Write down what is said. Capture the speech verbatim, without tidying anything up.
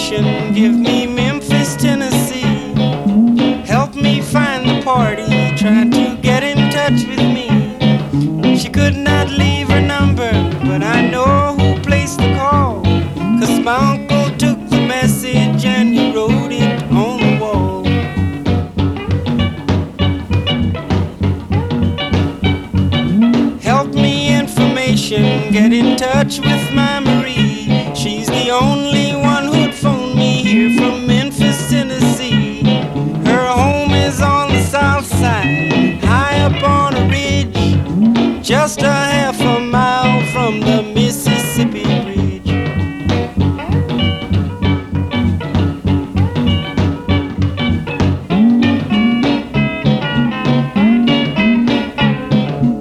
information, give me Memphis, Tennessee. Help me find the party, try to get in touch with me. She could not leave her number, but I know who placed the call, 'cause my uncle took the message and he wrote it on the wall. Help me information, get in touch with my Marie. She's the only one who'd phone me here from Memphis, Tennessee. Her home is on the south side, high up on a ridge, just ahead